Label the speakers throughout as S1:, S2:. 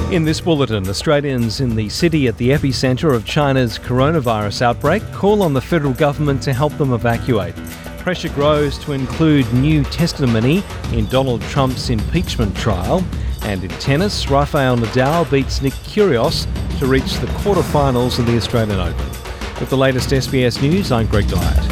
S1: In this bulletin, Australians in the city at the epicentre of China's coronavirus outbreak call on the federal government to help them evacuate. Pressure grows to include new testimony in Donald Trump's impeachment trial. And in tennis, Rafael Nadal beats Nick Kyrgios to reach the quarterfinals of the Australian Open. With the latest SBS News, I'm Greg Dyatt.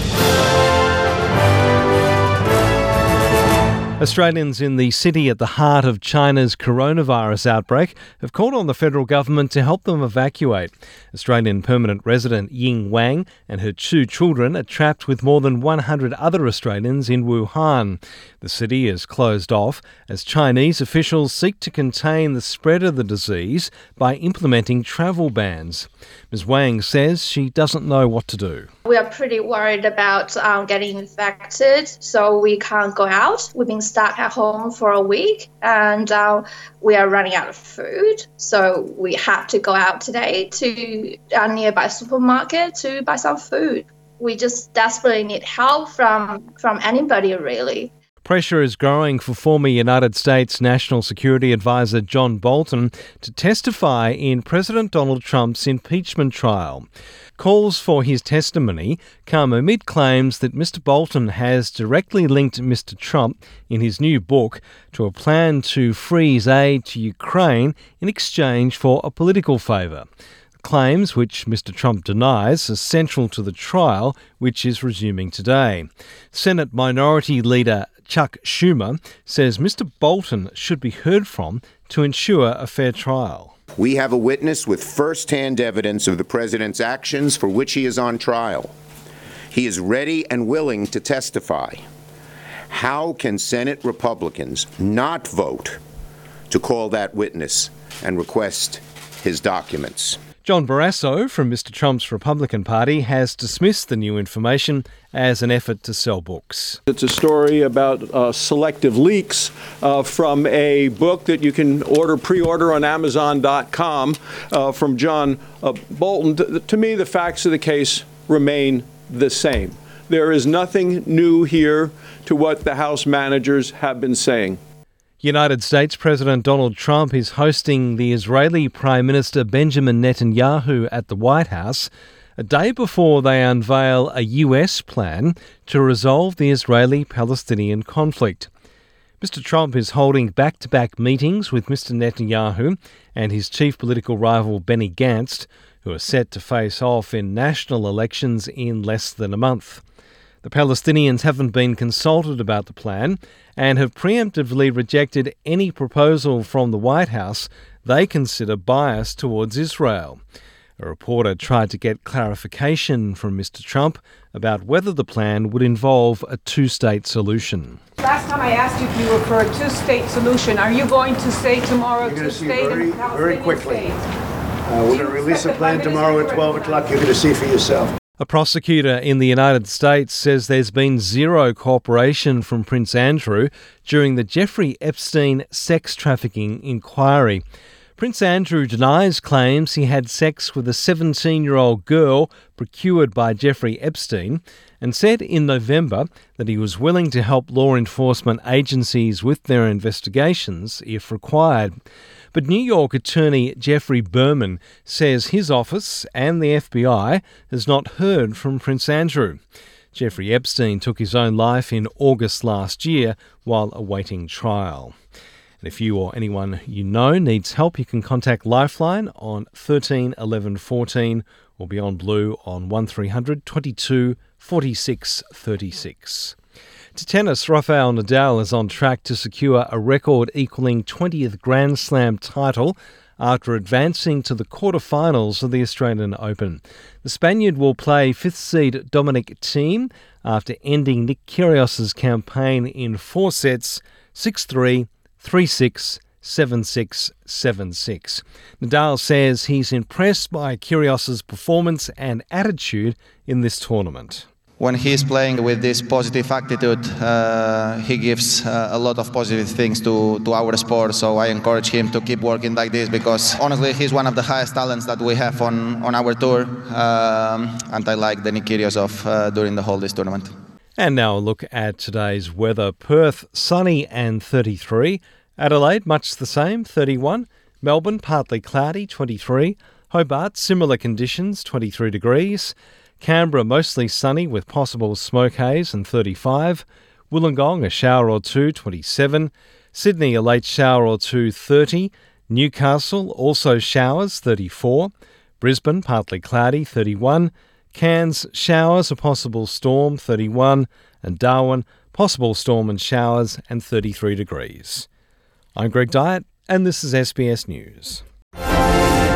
S1: Australians in the city at the heart of China's coronavirus outbreak have called on the federal government to help them evacuate. Australian permanent resident Ying Wang and her 2 children are trapped with more than 100 other Australians in Wuhan. The city is closed off as Chinese officials seek to contain the spread of the disease by implementing travel bans. Ms. Wang says she doesn't know what to do.
S2: We are pretty worried about getting infected, so we can't go out. We've been stuck at home for a week and we are running out of food. So we have to go out today to a nearby supermarket to buy some food. We just desperately need help from anybody, really.
S1: Pressure is growing for former United States National Security Advisor John Bolton to testify in President Donald Trump's impeachment trial. Calls for his testimony come amid claims that Mr. Bolton has directly linked Mr. Trump in his new book to a plan to freeze aid to Ukraine in exchange for a political favour. Claims, which Mr. Trump denies, are central to the trial, which is resuming today. Senate Minority Leader Chuck Schumer says Mr. Bolton should be heard from to ensure a fair trial.
S3: We have a witness with first-hand evidence of the president's actions for which he is on trial. He is ready and willing to testify. How can Senate Republicans not vote to call that witness and request his documents?
S1: John Barrasso from Mr. Trump's Republican Party has dismissed the new information as an effort to sell books.
S4: It's a story about selective leaks from a book that you can pre-order on Amazon.com from John Bolton. To me, the facts of the case remain the same. There is nothing new here to what the House managers have been saying.
S1: United States President Donald Trump is hosting the Israeli Prime Minister Benjamin Netanyahu at the White House a day before they unveil a US plan to resolve the Israeli-Palestinian conflict. Mr. Trump is holding back-to-back meetings with Mr. Netanyahu and his chief political rival Benny Gantz, who are set to face off in national elections in less than a month. The Palestinians haven't been consulted about the plan and have preemptively rejected any proposal from the White House they consider biased towards Israel. A reporter tried to get clarification from Mr. Trump about whether the plan would involve a 2-state solution.
S5: Last time I asked you if you were for a 2-state solution. Are you going to say tomorrow 2-state and Palestinian
S6: very quickly.
S5: state?
S6: We're going to release a plan tomorrow at 12 o'clock. You're going to see for yourself.
S1: A prosecutor in the United States says there's been zero cooperation from Prince Andrew during the Jeffrey Epstein sex trafficking inquiry. Prince Andrew denies claims he had sex with a 17-year-old girl procured by Jeffrey Epstein and said in November that he was willing to help law enforcement agencies with their investigations if required. But New York attorney Jeffrey Berman says his office and the FBI has not heard from Prince Andrew. Jeffrey Epstein took his own life in August last year while awaiting trial. And if you or anyone you know needs help, you can contact Lifeline on 13 11 14 or Beyond Blue on 1300 22 46 36. To tennis, Rafael Nadal is on track to secure a record-equalling 20th Grand Slam title after advancing to the quarterfinals of the Australian Open. The Spaniard will play 5th seed Dominic Thiem after ending Nick Kyrgios' campaign in 4 sets, 6-3, 3-6, 7-6, 7-6. Nadal says he's impressed by Kyrgios' performance and attitude in this tournament.
S7: When he's playing with this positive attitude, he gives a lot of positive things to our sport. So I encourage him to keep working like this because honestly, he's one of the highest talents that we have on our tour. And I like the Nick Kyrgios during the whole this tournament.
S1: And now a look at today's weather. Perth, sunny and 33. Adelaide, much the same, 31. Melbourne, partly cloudy, 23. Hobart, similar conditions, 23 degrees. Canberra, mostly sunny with possible smoke haze and 35. Wollongong, a shower or two, 27. Sydney, a late shower or two, 30. Newcastle, also showers, 34. Brisbane, partly cloudy, 31. Cairns, showers, a possible storm, 31. And Darwin, possible storm and showers, and 33 degrees. I'm Greg Dyett, and this is SBS News.